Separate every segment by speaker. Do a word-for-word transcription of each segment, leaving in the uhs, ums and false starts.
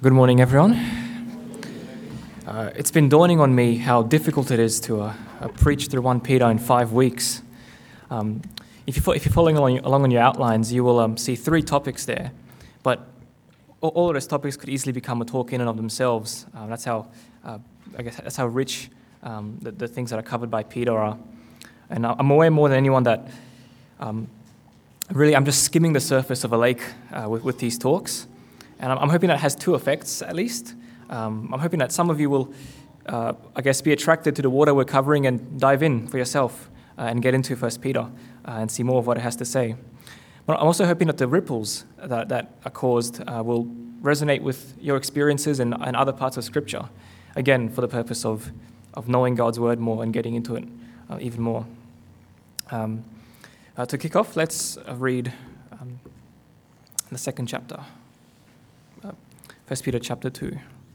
Speaker 1: Good morning, everyone. Uh, it's been dawning on me how difficult it is to uh, uh, preach through First Peter in five weeks. Um, if, you fo- if you're following along, along on your outlines, you will um, see three topics there, but all, all of those topics could easily become a talk in and of themselves. Uh, that's how, uh, I guess, that's how rich um, the, the things that are covered by Peter are. And I'm aware more than anyone that um, really I'm just skimming the surface of a lake uh, with, with these talks. And I'm hoping that has two effects, at least. Um, I'm hoping that some of you will, uh, I guess, be attracted to the water we're covering and dive in for yourself uh, and get into First Peter uh, and see more of what it has to say. But I'm also hoping that the ripples that, that are caused uh, will resonate with your experiences and, and other parts of Scripture, again, for the purpose of, of knowing God's Word more and getting into it uh, even more. Um, uh, to kick off, let's uh, read um, the second chapter. First Peter chapter two.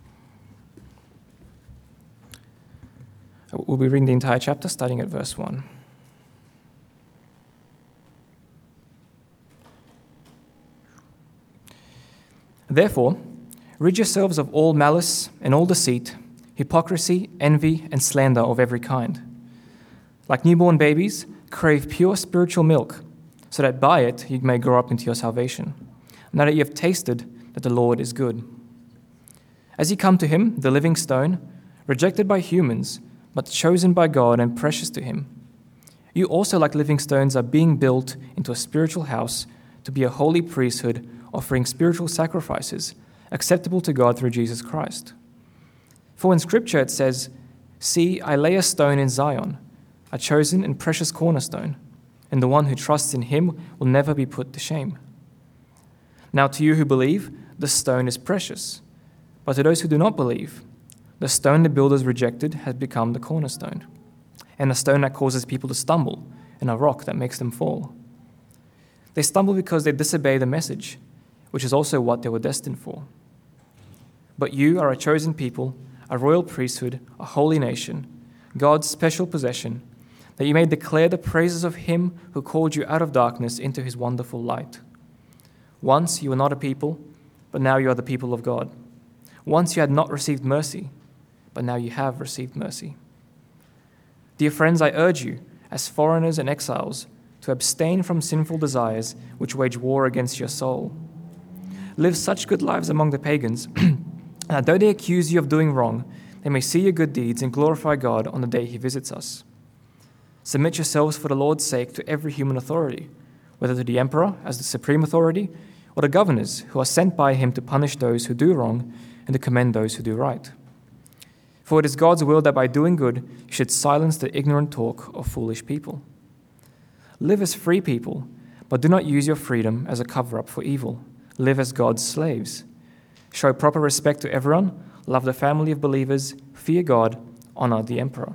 Speaker 1: We'll be reading the entire chapter, starting at verse one. Therefore, rid yourselves of all malice and all deceit, hypocrisy, envy, and slander of every kind. Like newborn babies, crave pure spiritual milk, so that by it you may grow up into your salvation, now that you have tasted that the Lord is good. As you come to him, the living stone, rejected by humans, but chosen by God and precious to him, you also, like living stones, are being built into a spiritual house to be a holy priesthood, offering spiritual sacrifices acceptable to God through Jesus Christ. For in Scripture it says, "See, I lay a stone in Zion, a chosen and precious cornerstone, and the one who trusts in him will never be put to shame." Now to you who believe, the stone is precious. But to those who do not believe, the stone the builders rejected has become the cornerstone, and a stone that causes people to stumble, and a rock that makes them fall. They stumble because they disobey the message, which is also what they were destined for. But you are a chosen people, a royal priesthood, a holy nation, God's special possession, that you may declare the praises of him who called you out of darkness into his wonderful light. Once you were not a people, but now you are the people of God. Once you had not received mercy, but now you have received mercy. Dear friends, I urge you, as foreigners and exiles, to abstain from sinful desires which wage war against your soul. Live such good lives among the pagans, that though they accuse you of doing wrong, they may see your good deeds and glorify God on the day he visits us. Submit yourselves for the Lord's sake to every human authority, whether to the emperor as the supreme authority, or the governors who are sent by him to punish those who do wrong and to commend those who do right. For it is God's will that by doing good you should silence the ignorant talk of foolish people. Live as free people, but do not use your freedom as a cover-up for evil. Live as God's slaves. Show proper respect to everyone, love the family of believers, fear God, honor the emperor.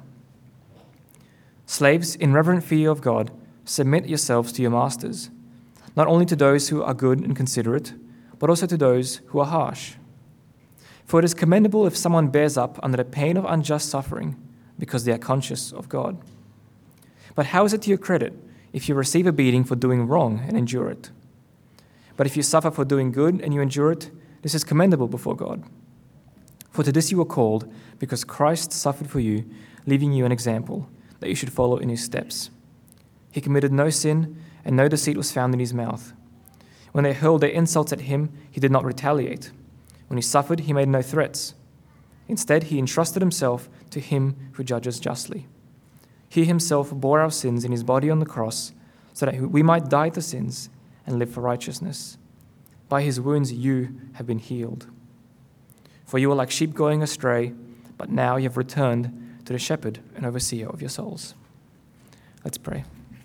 Speaker 1: Slaves, in reverent fear of God, submit yourselves to your masters, not only to those who are good and considerate, but also to those who are harsh. For it is commendable if someone bears up under the pain of unjust suffering because they are conscious of God. But how is it to your credit if you receive a beating for doing wrong and endure it? But if you suffer for doing good and you endure it, this is commendable before God. For to this you were called, because Christ suffered for you, leaving you an example, that you should follow in his steps. He committed no sin, and no deceit was found in his mouth. When they hurled their insults at him, he did not retaliate. When he suffered, he made no threats. Instead, he entrusted himself to him who judges justly. He himself bore our sins in his body on the cross, so that we might die to sins and live for righteousness. By his wounds you have been healed. For you were like sheep going astray, but now you have returned to the shepherd and overseer of your souls. Let's pray.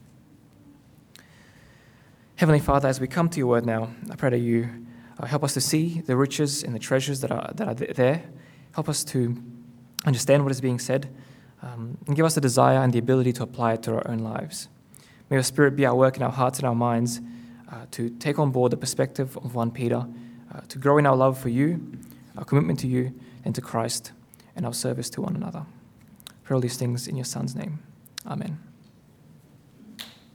Speaker 1: Heavenly Father, as we come to your word now, I pray that you uh, help us to see the riches and the treasures that are that are there. Help us to understand what is being said, um, and give us the desire and the ability to apply it to our own lives. May your Spirit be at work in our hearts and our minds uh, to take on board the perspective of First Peter, uh, to grow in our love for you, our commitment to you and to Christ, and our service to one another. I pray all these things in your Son's name. Amen.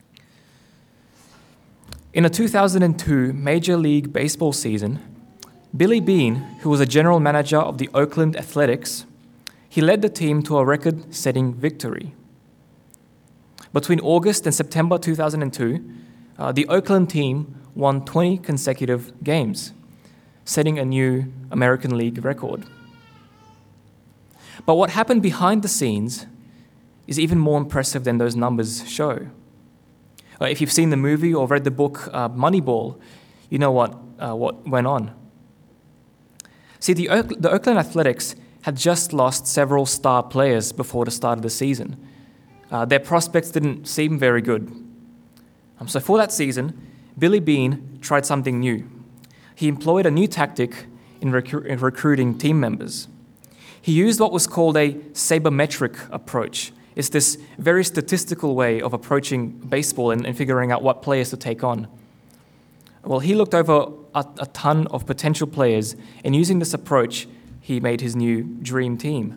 Speaker 1: In a two thousand two Major League Baseball season, Billy Beane, who was a general manager of the Oakland Athletics, he led the team to a record-setting victory. Between August and September two thousand two, uh, the Oakland team won twenty consecutive games, setting a new American League record. But what happened behind the scenes is even more impressive than those numbers show. Uh, if you've seen the movie or read the book uh, Moneyball, you know what, uh, what went on. See, the, Oak- the Oakland Athletics had just lost several star players before the start of the season. Uh, their prospects didn't seem very good. Um, so for that season, Billy Beane tried something new. He employed a new tactic in, recru- in recruiting team members. He used what was called a sabermetric approach. It's this very statistical way of approaching baseball and, and figuring out what players to take on. Well, he looked over a, a ton of potential players, and using this approach, he made his new dream team.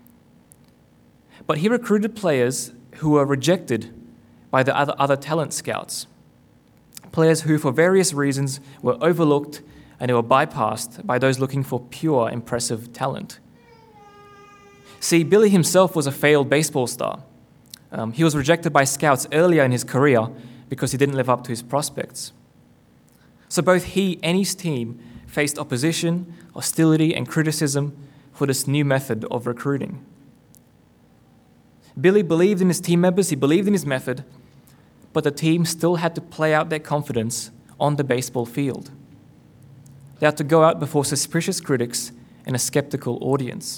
Speaker 1: But he recruited players who were rejected by the other, other talent scouts, players who, for various reasons, were overlooked and who were bypassed by those looking for pure, impressive talent. See, Billy himself was a failed baseball star. Um, he was rejected by scouts earlier in his career because he didn't live up to his prospects. So both he and his team faced opposition, hostility, and criticism for this new method of recruiting. Billy believed in his team members, he believed in his method, but the team still had to play out their confidence on the baseball field. They had to go out before suspicious critics and a skeptical audience.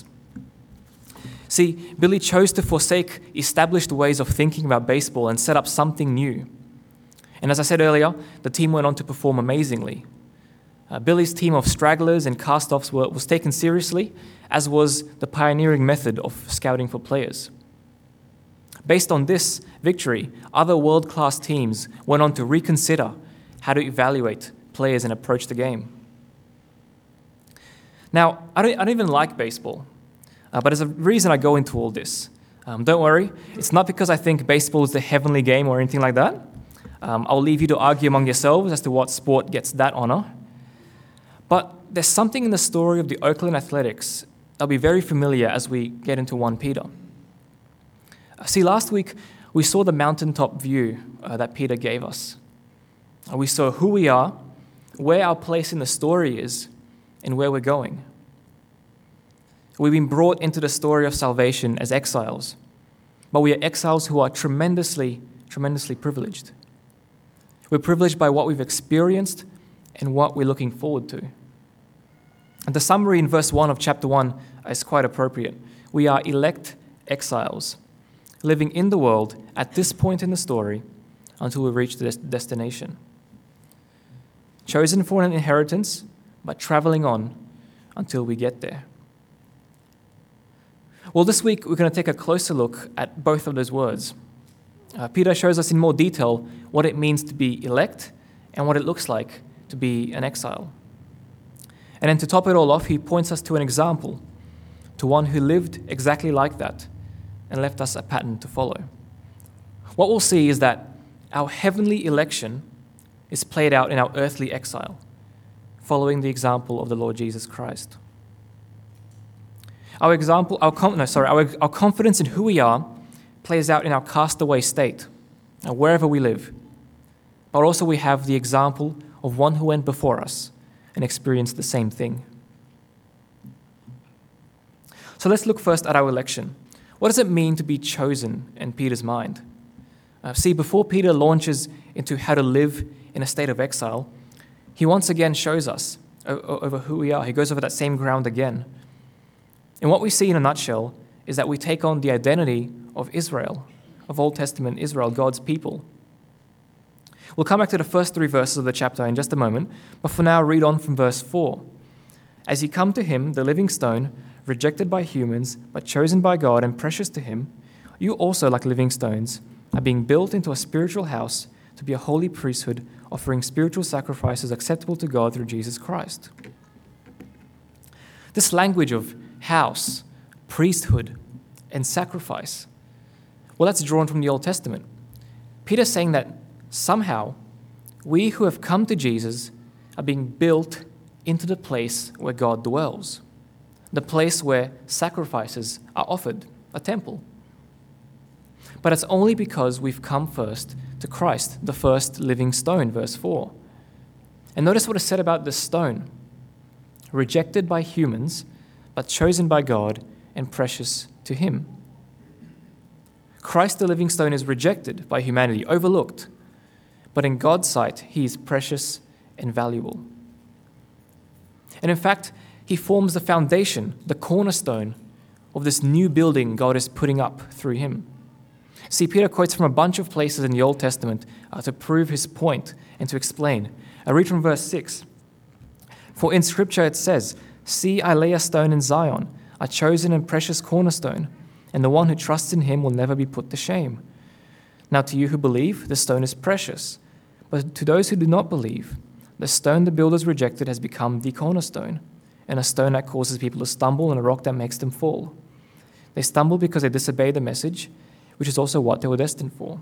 Speaker 1: See, Billy chose to forsake established ways of thinking about baseball and set up something new. And as I said earlier, the team went on to perform amazingly. Uh, Billy's team of stragglers and cast-offs were, was taken seriously, as was the pioneering method of scouting for players. Based on this victory, other world-class teams went on to reconsider how to evaluate players and approach the game. Now, I don't, I don't even like baseball. Uh, but there's a reason I go into all this. Um, don't worry, it's not because I think baseball is the heavenly game or anything like that. Um, I'll leave you to argue among yourselves as to what sport gets that honor. But there's something in the story of the Oakland Athletics that'll be very familiar as we get into First Peter. Uh, see, last week we saw the mountaintop view uh, that Peter gave us. Uh, we saw who we are, where our place in the story is, and where we're going. We've been brought into the story of salvation as exiles, but we are exiles who are tremendously, tremendously privileged. We're privileged by what we've experienced and what we're looking forward to. And the summary in verse one of chapter one is quite appropriate. We are elect exiles, living in the world at this point in the story until we reach the des- destination. Chosen for an inheritance, but traveling on until we get there. Well, this week we're going to take a closer look at both of those words. Uh, Peter shows us in more detail what it means to be elect and what it looks like to be an exile. And then to top it all off, he points us to an example, to one who lived exactly like that and left us a pattern to follow. What we'll see is that our heavenly election is played out in our earthly exile, following the example of the Lord Jesus Christ. Our example, our no, sorry, our, our confidence in who we are plays out in our castaway state, uh, wherever we live. But also we have the example of one who went before us and experienced the same thing. So let's look first at our election. What does it mean to be chosen in Peter's mind? Uh, see, before Peter launches into how to live in a state of exile, he once again shows us o- over who we are. He goes over that same ground again. And what we see in a nutshell is that we take on the identity of Israel, of Old Testament Israel, God's people. We'll come back to the first three verses of the chapter in just a moment, but for now, read on from verse four. As ye come to him, the living stone, rejected by humans, but chosen by God and precious to him, you also, like living stones, are being built into a spiritual house to be a holy priesthood, offering spiritual sacrifices acceptable to God through Jesus Christ. This language of house, priesthood, and sacrifice, well, that's drawn from the Old Testament. Peter's saying that somehow we who have come to Jesus are being built into the place where God dwells, the place where sacrifices are offered, a temple. But it's only because we've come first to Christ, the first living stone, verse four. And notice what is said about this stone: rejected by humans, but chosen by God and precious to Him. Christ, the living stone, is rejected by humanity, overlooked, but in God's sight, He is precious and valuable. And in fact, He forms the foundation, the cornerstone of this new building God is putting up through Him. See, Peter quotes from a bunch of places in the Old Testament uh, to prove his point and to explain. I read from verse six. For in Scripture it says, "See, I lay a stone in Zion, a chosen and precious cornerstone, and the one who trusts in Him will never be put to shame. Now to you who believe, the stone is precious. But to those who do not believe, the stone the builders rejected has become the cornerstone, and a stone that causes people to stumble and a rock that makes them fall. They stumble because they disobey the message, which is also what they were destined for."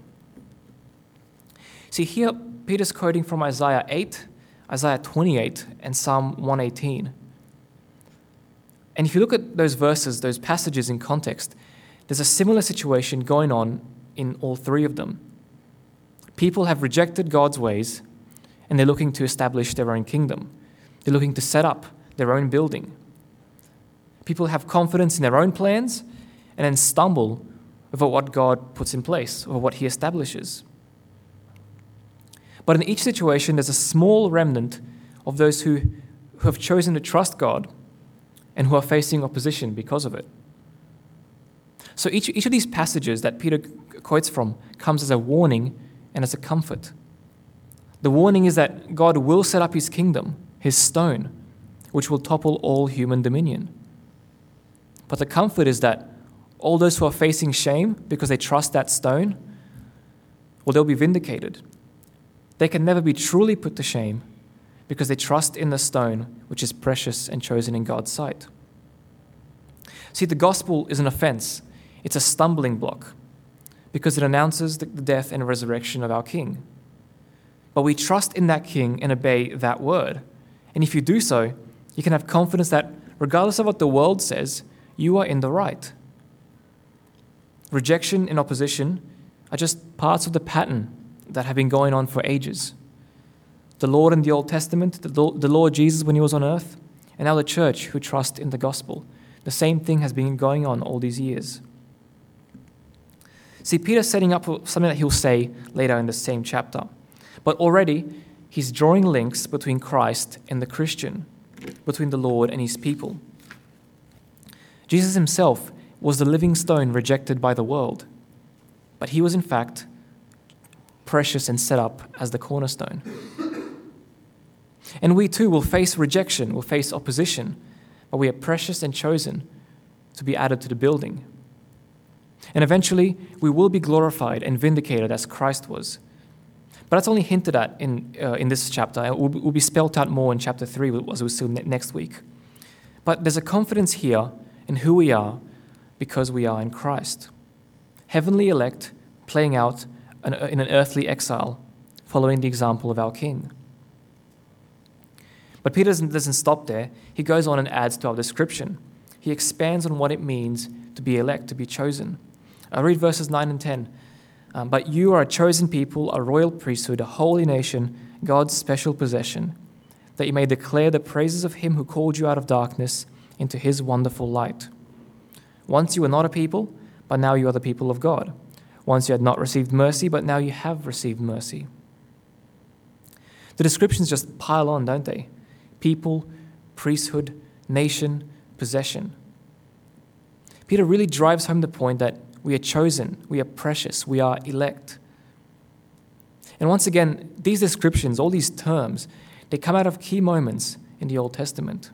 Speaker 1: See, here Peter's quoting from Isaiah eight, Isaiah twenty-eight, and Psalm one eighteen. And if you look at those verses, those passages in context, there's a similar situation going on in all three of them. People have rejected God's ways, and they're looking to establish their own kingdom. They're looking to set up their own building. People have confidence in their own plans and then stumble over what God puts in place, or what He establishes. But in each situation, there's a small remnant of those who, who have chosen to trust God and who are facing opposition because of it. So each, each of these passages that Peter quotes from comes as a warning and as a comfort. The warning is that God will set up His kingdom, His stone, which will topple all human dominion. But the comfort is that all those who are facing shame because they trust that stone, well, they'll be vindicated. They can never be truly put to shame because they trust in the stone, which is precious and chosen in God's sight. See, the gospel is an offense. It's a stumbling block because it announces the death and resurrection of our King. But we trust in that King and obey that word. And if you do so, you can have confidence that regardless of what the world says, you are in the right. Rejection and opposition are just parts of the pattern that have been going on for ages. The Lord in the Old Testament, the Lord Jesus when He was on earth, and now the church who trust in the gospel. The same thing has been going on all these years. See, Peter's setting up something that he'll say later in the same chapter. But already, he's drawing links between Christ and the Christian, between the Lord and His people. Jesus Himself was the living stone rejected by the world, but He was in fact precious and set up as the cornerstone. And we too will face rejection, will face opposition, but we are precious and chosen to be added to the building. And eventually, we will be glorified and vindicated as Christ was. But that's only hinted at in uh, in this chapter. It will, will be spelled out more in chapter three, as we'll see next week. But there's a confidence here in who we are because we are in Christ. Heavenly elect, playing out an, in an earthly exile, following the example of our King. But Peter doesn't, doesn't stop there. He goes on and adds to our description. He expands on what it means to be elect, to be chosen. I'll read verses nine and ten. Um, but you are a chosen people, a royal priesthood, a holy nation, God's special possession, that you may declare the praises of Him who called you out of darkness into His wonderful light. Once you were not a people, but now you are the people of God. Once you had not received mercy, but now you have received mercy. The descriptions just pile on, don't they? People, priesthood, nation, possession. Peter really drives home the point that we are chosen, we are precious, we are elect. And once again, these descriptions, all these terms, they come out of key moments in the Old Testament.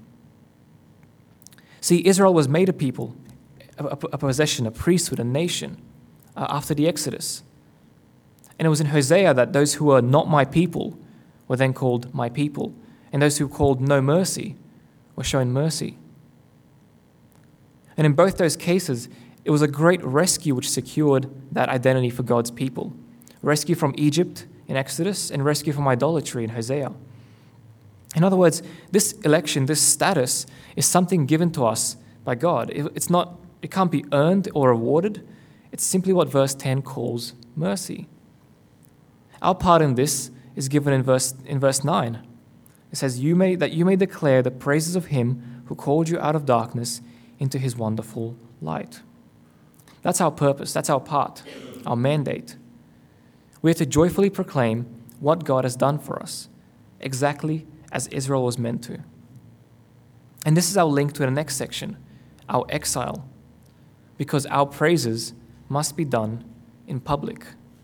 Speaker 1: See, Israel was made a people, a, a possession, a priesthood, a nation, uh, after the Exodus. And it was in Hosea that those who were not my people were then called my people, and those who were called no mercy were shown mercy. And in both those cases, it was a great rescue which secured that identity for God's people. Rescue from Egypt in Exodus and rescue from idolatry in Hosea. In other words, this election, this status, is something given to us by God. It- It's not, it can't be earned or awarded. It's simply what verse ten calls mercy. Our part in this is given in verse in verse nine. It says, "You may that you may declare the praises of him who called you out of darkness into his wonderful light." That's our purpose. That's our part, our mandate. We are to joyfully proclaim what God has done for us, exactly as Israel was meant to. And this is our link to the next section, our exile, because our praises must be done in public.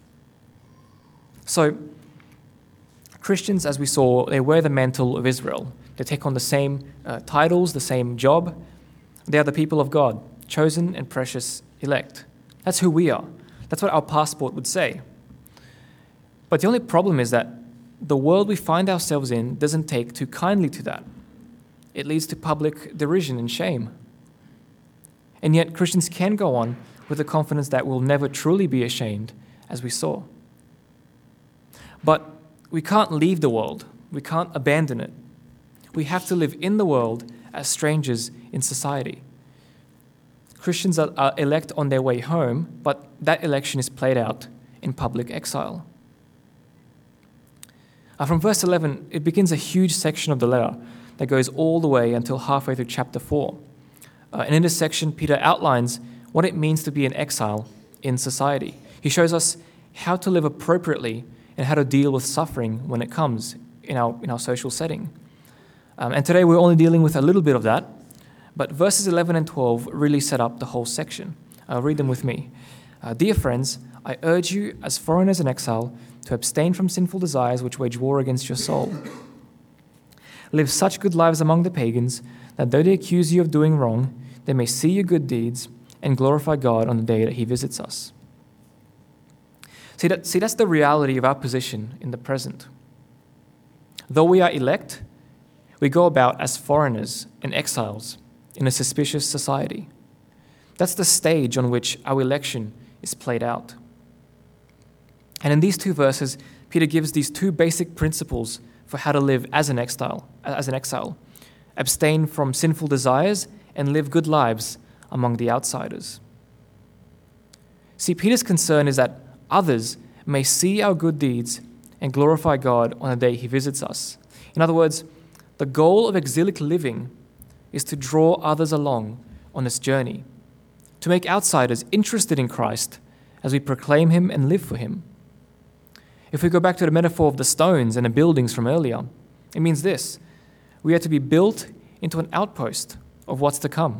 Speaker 1: So, Christians, as we saw, they wear the mantle of Israel. They take on the same uh, titles, the same job. They are the people of God, chosen and precious elect. That's who we are. That's what our passport would say. But the only problem is that the world we find ourselves in doesn't take too kindly to that. It leads to public derision and shame. And yet Christians can go on with the confidence that we'll never truly be ashamed, as we saw. But we can't leave the world. We can't abandon it. We have to live in the world as strangers in society. Christians are, are elect on their way home, but that election is played out in public exile. Uh, from verse eleven, it begins a huge section of the letter that goes all the way until halfway through chapter four. Uh, and in this section, Peter outlines what it means to be an exile in society. He shows us how to live appropriately and how to deal with suffering when it comes in our, in our social setting. Um, and today we're only dealing with a little bit of that, but verses eleven and twelve really set up the whole section. Uh, read them with me. Uh, Dear friends, I urge you as foreigners in exile to abstain from sinful desires which wage war against your soul. Live such good lives among the pagans that though they accuse you of doing wrong, they may see your good deeds and glorify God on the day that he visits us. See, that, see, that's the reality of our position in the present. Though we are elect, we go about as foreigners and exiles in a suspicious society. That's the stage on which our election is played out. And in these two verses, Peter gives these two basic principles for how to live as an exile, as an exile. Abstain from sinful desires and live good lives among the outsiders. See, Peter's concern is that others may see our good deeds and glorify God on the day he visits us. In other words, the goal of exilic living is to draw others along on this journey, to make outsiders interested in Christ as we proclaim him and live for him. If we go back to the metaphor of the stones and the buildings from earlier, it means this: we are to be built into an outpost of what's to come.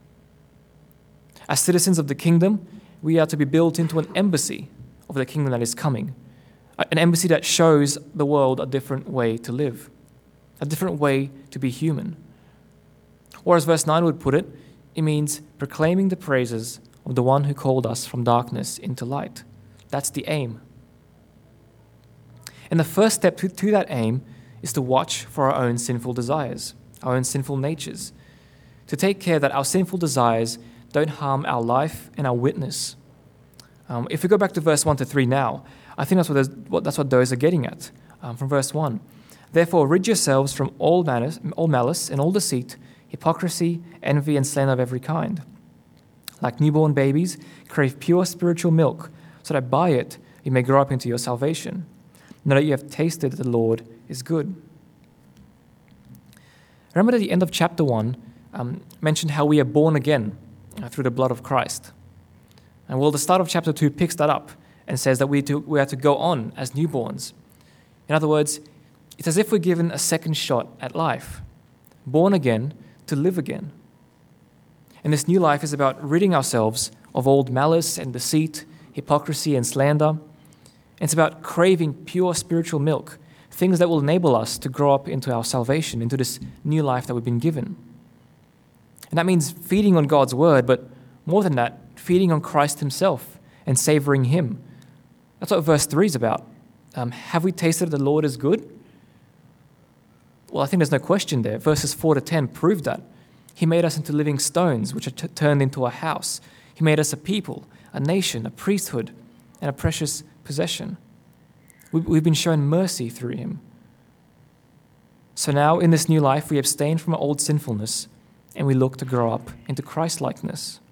Speaker 1: As citizens of the kingdom, we are to be built into an embassy of the kingdom that is coming, an embassy that shows the world a different way to live, a different way to be human. Or as verse nine would put it, it means proclaiming the praises of the one who called us from darkness into light. That's the aim. And the first step to, to that aim is to watch for our own sinful desires, our own sinful natures, to take care that our sinful desires don't harm our life and our witness. Um, if we go back to verse one to three now, I think that's what, those, what, that's what those are getting at. Um, from verse one, therefore rid yourselves from all malice, all malice and all deceit, hypocrisy, envy, and slander of every kind. Like newborn babies, crave pure spiritual milk, so that by it you may grow up into your salvation. Know that you have tasted that the Lord is good. Remember that the end of chapter one um, mentioned how we are born again uh, through the blood of Christ. And well, the start of chapter two picks that up and says that we, to, we are to go on as newborns. In other words, it's as if we're given a second shot at life, born again to live again. And this new life is about ridding ourselves of old malice and deceit, hypocrisy and slander. It's about craving pure spiritual milk, things that will enable us to grow up into our salvation, into this new life that we've been given. And that means feeding on God's word, but more than that, feeding on Christ himself and savoring him. That's what verse three is about. Um, have we tasted that the Lord is good? Well, I think there's no question there. Verses four to ten prove that. He made us into living stones, which are t- turned into a house. He made us a people, a nation, a priesthood, and a precious possession. We've been shown mercy through him. So now in this new life we abstain from our old sinfulness and we look to grow up into Christ-likeness.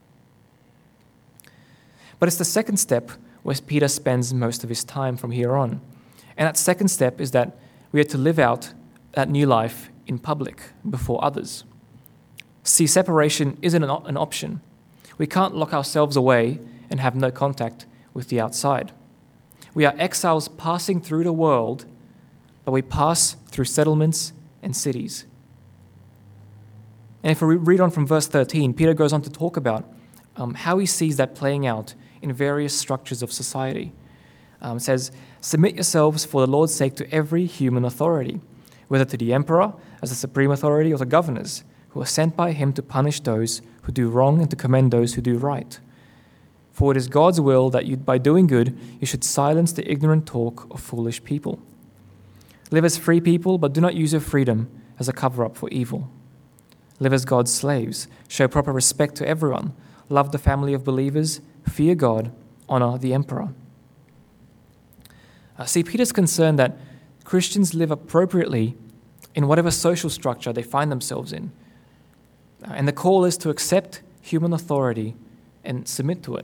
Speaker 1: But it's the second step where Peter spends most of his time from here on. And that second step is that we are to live out that new life in public before others. See, separation isn't an, an option. We can't lock ourselves away and have no contact with the outside. We are exiles passing through the world, but we pass through settlements and cities. And if we read on from verse thirteen, Peter goes on to talk about um, how he sees that playing out in various structures of society. Um, it says, "Submit yourselves for the Lord's sake to every human authority, whether to the emperor as the supreme authority or to governors, who are sent by him to punish those who do wrong and to commend those who do right. For it is God's will that you, by doing good, you should silence the ignorant talk of foolish people. Live as free people, but do not use your freedom as a cover-up for evil. Live as God's slaves, show proper respect to everyone, love the family of believers, fear God, honor the emperor." Uh, see, Peter's concerned that Christians live appropriately in whatever social structure they find themselves in. Uh, and the call is to accept human authority and submit to it.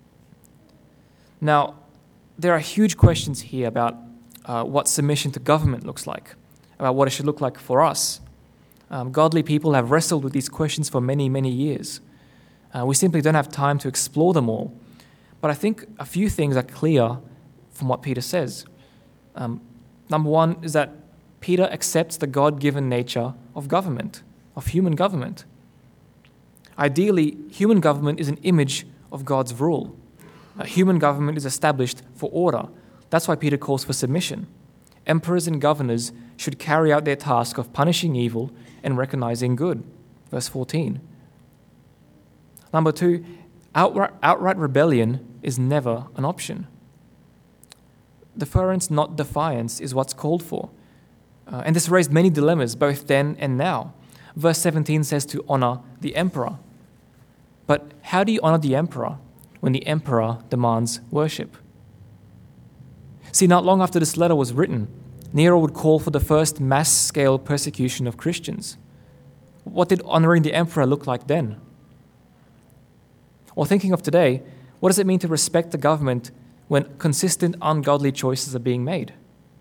Speaker 1: Now, there are huge questions here about uh, what submission to government looks like, about what it should look like for us. Um, godly people have wrestled with these questions for many, many years. Uh, we simply don't have time to explore them all. But I think a few things are clear from what Peter says. Um, number one is that Peter accepts the God-given nature of government, of human government. Ideally, human government is an image of God's rule. Uh, human government is established for order. That's why Peter calls for submission. Emperors and governors should carry out their task of punishing evil and recognizing good. Verse fourteen. Number two, outright, outright rebellion is never an option. Deference, not defiance, is what's called for. Uh, and this raised many dilemmas, both then and now. Verse seventeen says to honor the emperor. But how do you honor the emperor when the emperor demands worship? See, not long after this letter was written, Nero would call for the first mass-scale persecution of Christians. What did honoring the emperor look like then? Or thinking of today, what does it mean to respect the government when consistent ungodly choices are being made?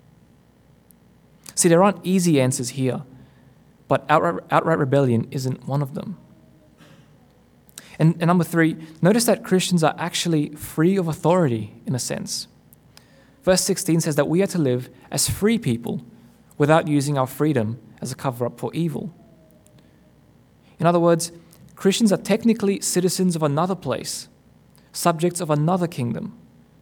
Speaker 1: See, there aren't easy answers here, but outright, outright rebellion isn't one of them. And, and number three, notice that Christians are actually free of authority in a sense. Verse sixteen says that we are to live as free people without using our freedom as a cover-up for evil. In other words, Christians are technically citizens of another place, subjects of another kingdom.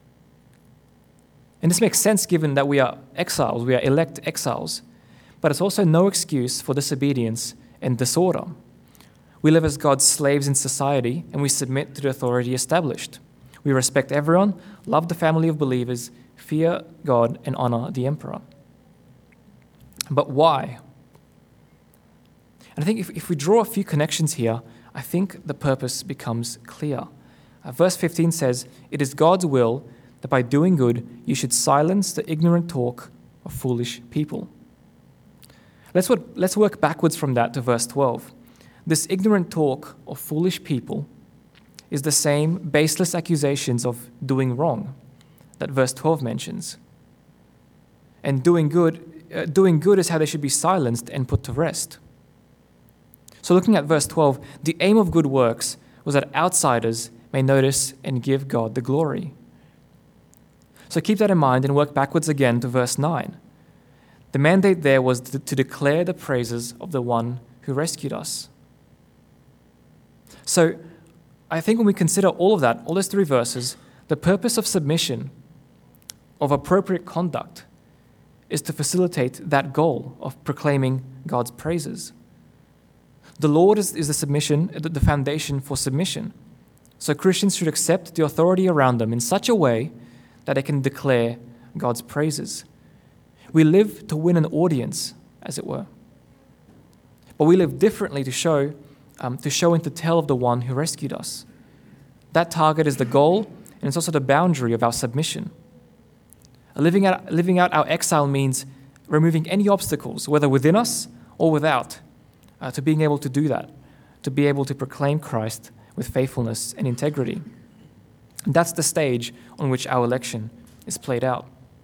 Speaker 1: And this makes sense given that we are exiles, we are elect exiles, but it's also no excuse for disobedience and disorder. We live as God's slaves in society and we submit to the authority established. We respect everyone, love the family of believers, fear God, and honor the emperor. But why? And I think if, if we draw a few connections here, I think the purpose becomes clear. Uh, verse fifteen says, "It is God's will that by doing good you should silence the ignorant talk of foolish people." Let's work, let's work backwards from that to verse twelve. This ignorant talk of foolish people is the same baseless accusations of doing wrong that verse twelve mentions. And doing good, uh, doing good is how they should be silenced and put to rest. So looking at verse twelve, the aim of good works was that outsiders may notice and give God the glory. So keep that in mind and work backwards again to verse nine. The mandate there was to, to declare the praises of the one who rescued us. So I think when we consider all of that, all those three verses, the purpose of submission, of appropriate conduct, is to facilitate that goal of proclaiming God's praises. The Lord is, is the submission, the foundation for submission. So Christians should accept the authority around them in such a way that they can declare God's praises. We live to win an audience, as it were. But we live differently to show, um, to show and to tell of the one who rescued us. That target is the goal, and it's also the boundary of our submission. Living out, living out our exile means removing any obstacles, whether within us or without, uh, to being able to do that, to be able to proclaim Christ with faithfulness and integrity. And that's the stage on which our election is played out.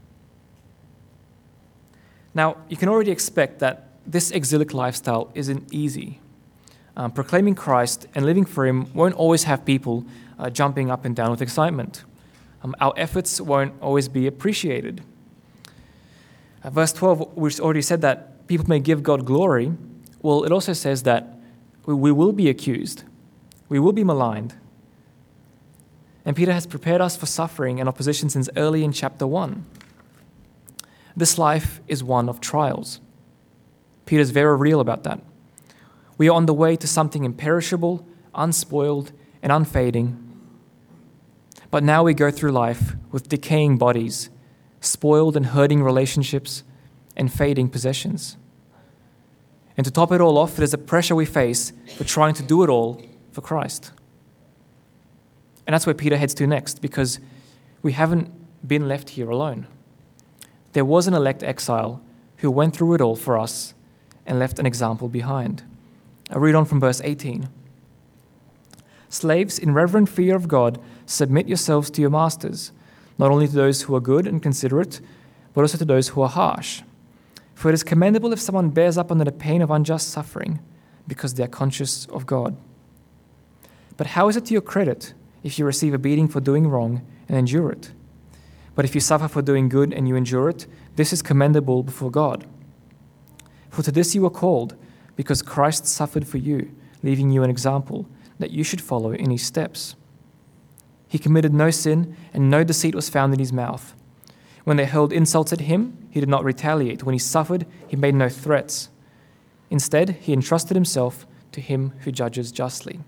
Speaker 1: Now, you can already expect that this exilic lifestyle isn't easy. Um, proclaiming Christ and living for Him won't always have people uh, jumping up and down with excitement. Um, our efforts won't always be appreciated. Uh, verse twelve, which already said that people may give God glory, well, it also says that we, we will be accused, we will be maligned. And Peter has prepared us for suffering and opposition since early in chapter one. This life is one of trials. Peter's very real about that. We are on the way to something imperishable, unspoiled, and unfading. But now we go through life with decaying bodies, spoiled and hurting relationships, and fading possessions. And to top it all off, there's a pressure we face for trying to do it all for Christ. And that's where Peter heads to next, because we haven't been left here alone. There was an elect exile who went through it all for us and left an example behind. I read on from verse eighteen. Slaves, in reverent fear of God, submit yourselves to your masters, not only to those who are good and considerate, but also to those who are harsh. For it is commendable if someone bears up under the pain of unjust suffering, because they are conscious of God. But how is it to your credit if you receive a beating for doing wrong and endure it? But if you suffer for doing good and you endure it, this is commendable before God. For to this you were called, because Christ suffered for you, leaving you an example, that you should follow in His steps. He committed no sin, and no deceit was found in His mouth. When they hurled insults at Him, He did not retaliate. When He suffered, He made no threats. Instead, He entrusted Himself to Him who judges justly.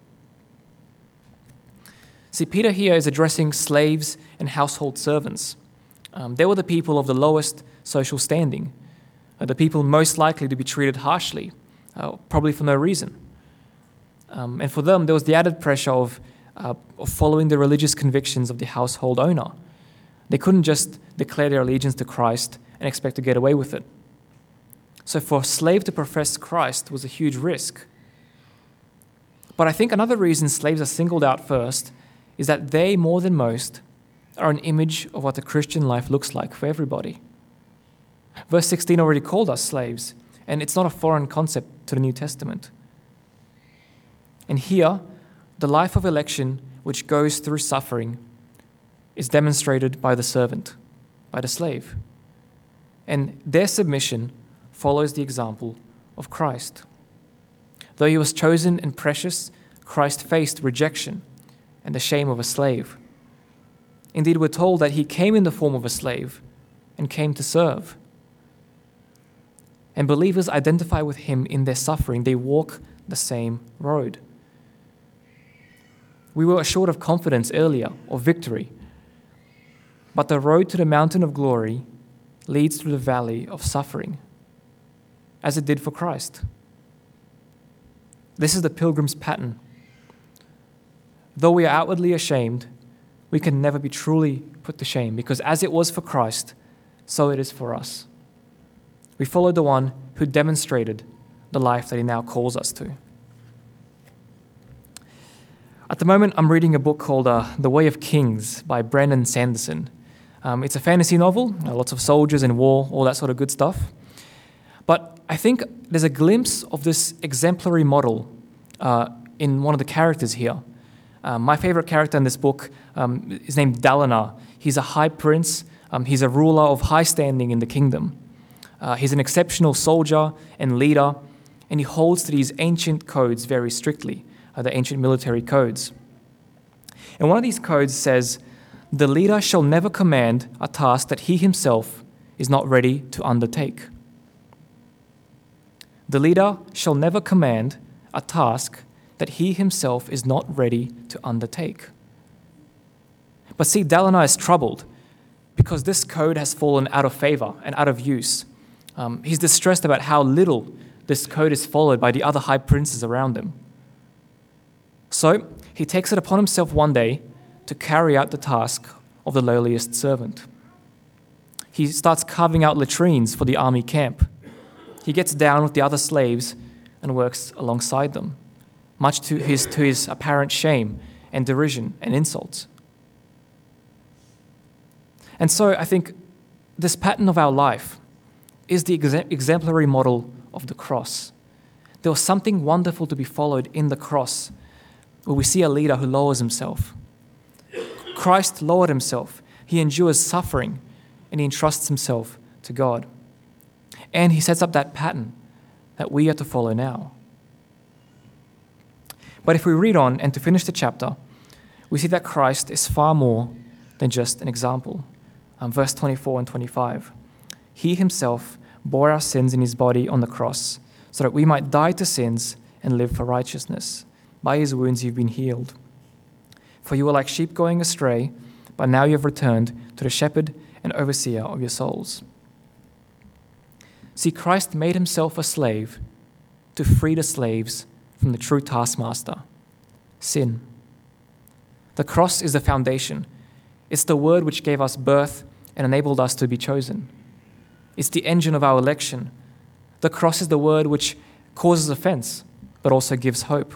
Speaker 1: See, Peter here is addressing slaves and household servants. Um, they were the people of the lowest social standing, uh, the people most likely to be treated harshly, uh, probably for no reason. Um, and for them, there was the added pressure of, uh, of following the religious convictions of the household owner. They couldn't just declare their allegiance to Christ and expect to get away with it. So for a slave to profess Christ was a huge risk. But I think another reason slaves are singled out first is that they, more than most, are an image of what the Christian life looks like for everybody. Verse sixteen already called us slaves, and it's not a foreign concept to the New Testament. And here, the life of election, which goes through suffering, is demonstrated by the servant, by the slave. And their submission follows the example of Christ. Though He was chosen and precious, Christ faced rejection and the shame of a slave. Indeed, we're told that He came in the form of a slave and came to serve. And believers identify with Him in their suffering. They walk the same road. We were assured of confidence earlier, of victory. But the road to the mountain of glory leads through the valley of suffering, as it did for Christ. This is the pilgrim's pattern. Though we are outwardly ashamed, we can never be truly put to shame, because as it was for Christ, so it is for us. We follow the one who demonstrated the life that He now calls us to. At the moment, I'm reading a book called uh, The Way of Kings by Brandon Sanderson. Um, it's a fantasy novel, uh, lots of soldiers and war, all that sort of good stuff. But I think there's a glimpse of this exemplary model uh, in one of the characters here. Um, my favorite character in this book um, is named Dalinar. He's a high prince. Um, he's a ruler of high standing in the kingdom. Uh, he's an exceptional soldier and leader, and he holds to these ancient codes very strictly, uh, the ancient military codes. And one of these codes says, "The leader shall never command a task that he himself is not ready to undertake." The leader shall never command a task that he himself is not ready to undertake. But see, Dalinar is troubled because this code has fallen out of favor and out of use. Um, he's distressed about how little this code is followed by the other high princes around him. So he takes it upon himself one day to carry out the task of the lowliest servant. he starts carving out latrines for the army camp. He gets down with the other slaves and works alongside them, much to his, to his apparent shame and derision and insults. And so I think this pattern of our life is the ex- exemplary model of the cross. There was something wonderful to be followed in the cross, where we see a leader who lowers himself. Christ lowered himself. He endures suffering, and he entrusts himself to God. And he sets up that pattern that we are to follow now. But if we read on and to finish the chapter, we see that Christ is far more than just an example. Um, verse twenty-four and twenty-five. He himself bore our sins in his body on the cross, so that we might die to sins and live for righteousness. By his wounds you've been healed. For you were like sheep going astray, but now you have returned to the shepherd and overseer of your souls. See, Christ made himself a slave to free the slaves from the true taskmaster, sin. The cross is the foundation. It's the word which gave us birth and enabled us to be chosen. It's the engine of our election. The cross is the word which causes offense, but also gives hope.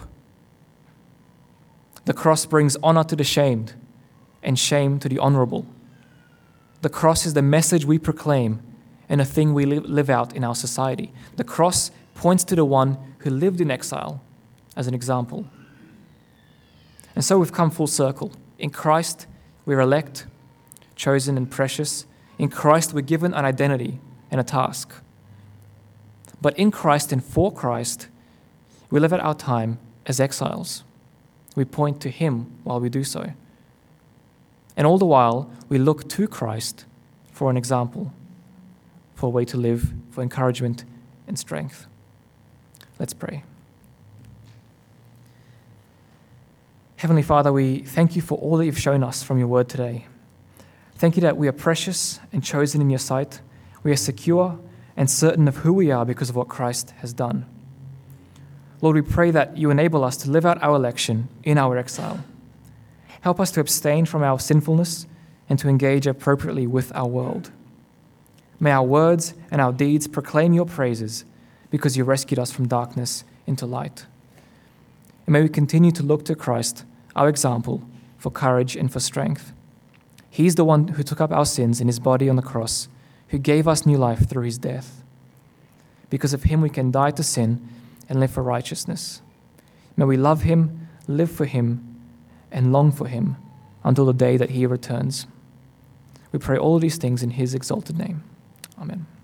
Speaker 1: The cross brings honor to the shamed and shame to the honorable. The cross is the message we proclaim and a thing we live, live out in our society. The cross points to the one who lived in exile as an example. And so we've come full circle. In Christ, we're elect, chosen, and precious. In Christ, we're given an identity and a task. But in Christ and for Christ, we live out our time as exiles. We point to him while we do so. And all the while, we look to Christ for an example, for a way to live, for encouragement and strength. Let's pray. Heavenly Father, we thank you for all that you've shown us from your word today. Thank you that we are precious and chosen in your sight. We are secure and certain of who we are because of what Christ has done. Lord, we pray that you enable us to live out our election in our exile. Help us to abstain from our sinfulness and to engage appropriately with our world. May our words and our deeds proclaim your praises because you rescued us from darkness into light. And may we continue to look to Christ, our example, for courage and for strength. He's the one who took up our sins in his body on the cross, who gave us new life through his death. Because of him we can die to sin and live for righteousness. May we love him, live for him, and long for him until the day that he returns. We pray all of these things in his exalted name. Amen.